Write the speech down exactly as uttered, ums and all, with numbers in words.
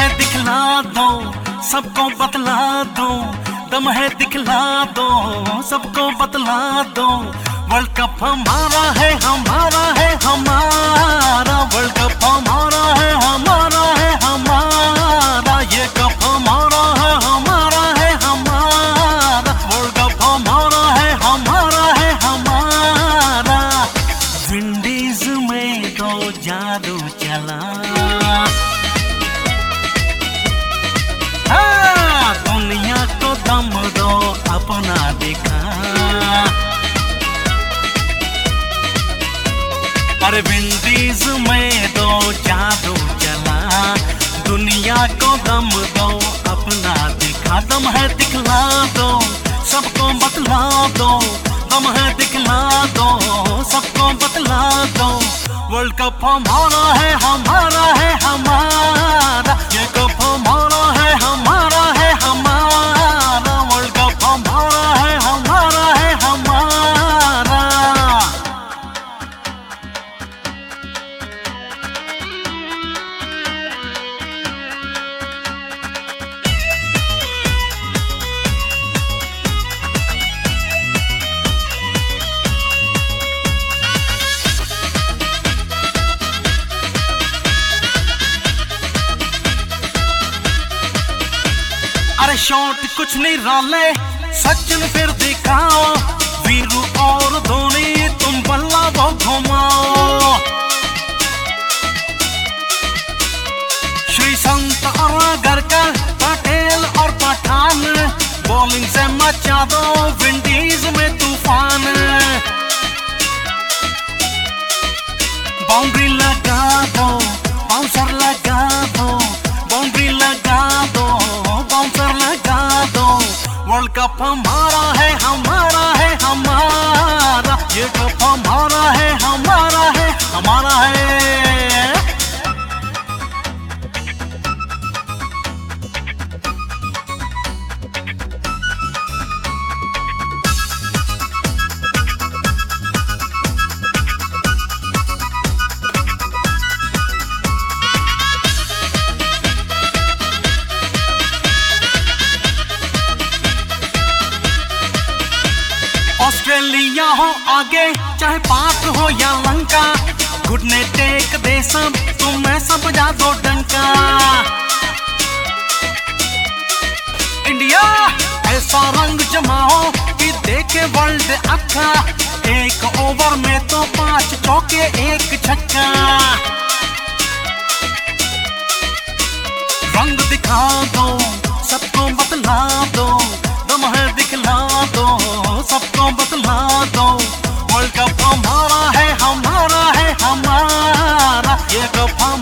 है दिखला दो, सबको बतला दो, दम है दिखला दो, सबको बतला दो। वर्ल्ड कप हमारा है, हमारा है, हमारा वर्ल्ड कप हमारा है, हमारा है, हमारा ये कप हमारा है, हमारा है, हमारा वर्ल्ड कप हमारा है, हमारा है, हमारा। विंडीज में तो जादू चला, हाँ, दुनिया को दम दो अपना दिखा। अरे विंडीज में दो जादू चला, दुनिया को दम दो अपना दिखा। दम है दिखला दो, सबको बतला दो, दम है दिखला दो, सबको बतला दो। वर्ल्ड कप हमारा है, हमारा है, हमारा ये कप हमारा है, हमारा है, हमारा वर्ल्ड कप हमारा है, हमारा है, हमारा। अरे शॉट कुछ नहीं राले, सचिन फिर दिखाओ, वीरू और धोनी तुम बल्ला वो घुमाओ। श्री संत और गरकर, पटेल और पठान, बॉलिंग से मचा दो विंडीज में तूफान। बाउंड्री लगा दो, बाउंसर लगा दो, बाउंड्री लगा दो, बाउंसर लगा दो। वर्ल्ड कप हमारा है, हमारा है, हमारा ये कप हमारा है, हमारा है, हमारा है। ऑस्ट्रेलिया हो आगे, चाहे पाक हो या लंका, घुटने टेक दे सब, तुम्हें सब जा दो डंका। इंडिया ऐसा रंग जमाओ कि देखे वर्ल्ड अक्का, एक ओवर में तो पांच चौके एक छक्का। रंग दिखा दो, सबको बतला दो, दम है दिखला दो, सबको बतला दो। वर्ल्ड कप हमारा है, हमारा है, हमारा ये कप